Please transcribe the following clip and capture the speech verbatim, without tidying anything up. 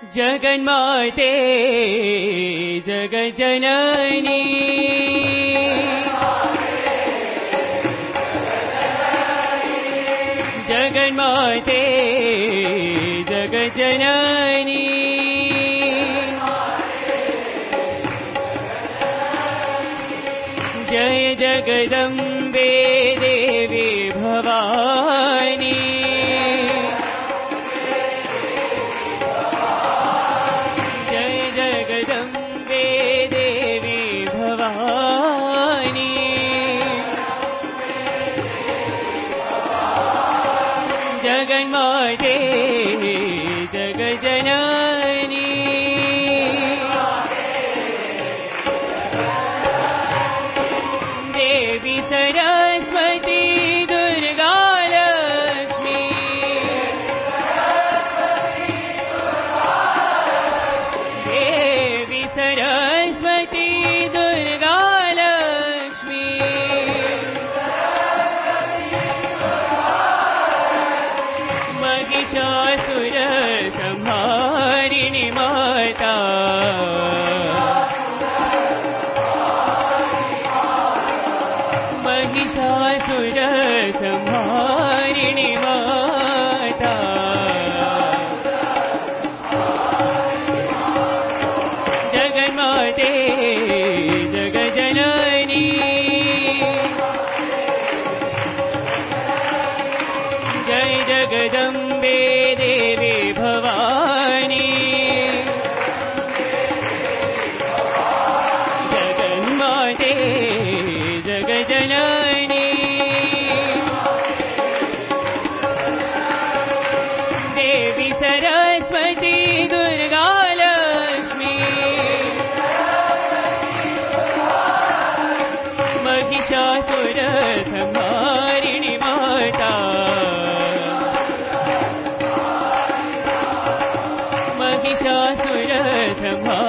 जगन्माते जगज्जननी जगन्माते जगज्जननी Jai Jagdambe Devi Bhavani Jai Jagdambe Devi Bhavani जगन्माते जगज्जननी Devi Saraswati Durga Lakshmi Devi Saraswati Durga Lakshmi Mahishasura संहारिणी Mata Mahishasura संहारिणी Mata जगन्माते जगज्जननी Jai Jagdambe Devi Bhavani जगन्माते जगज्जननी Devi Saraswati Durga Lakshmi Mahishasura संहारिणी Mata Mahishasura संहारिणी